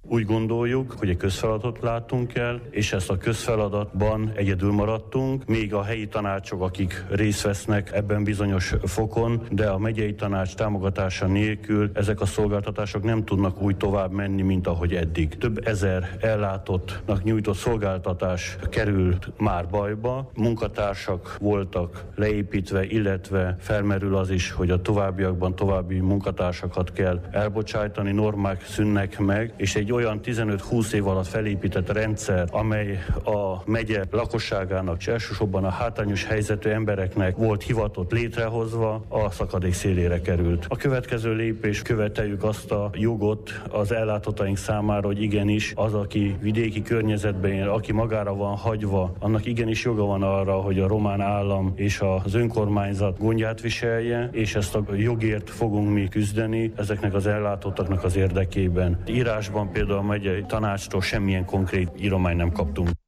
Úgy gondoljuk, hogy egy közfeladatot láttunk el, és ezt a közfeladatban egyedül maradtunk, még a helyi tanácsok, akik részt vesznek ebben bizonyos fokon, de a megyei tanács támogatása nélkül ezek a szolgáltatások nem tudnak úgy tovább menni, mint ahogy eddig. Több ezer ellátottnak nyújtott szolgáltatás került már bajba, munkatársak voltak leépítve, illetve felmerül az is, hogy a továbbiakban további munkatársakat kell elbocsájtani, normák szűnnek meg, és egy olyan 15-20 év alatt felépített rendszer, amely a megye lakosságának, és elsősorban a hátrányos helyzetű embereknek volt hivatott létrehozva, a szakadék szélére került. A következő lépés, követeljük azt a jogot az ellátottaink számára, hogy igenis az, aki vidéki környezetben él, aki magára van hagyva, annak igenis joga van arra, hogy a román állam és az önkormányzat gondját viselje, és ezt a jogért fogunk mi küzdeni ezeknek az ellátottaknak az érdekében. Írásban például a megyei tanácstól semmilyen konkrét írományt nem kaptunk.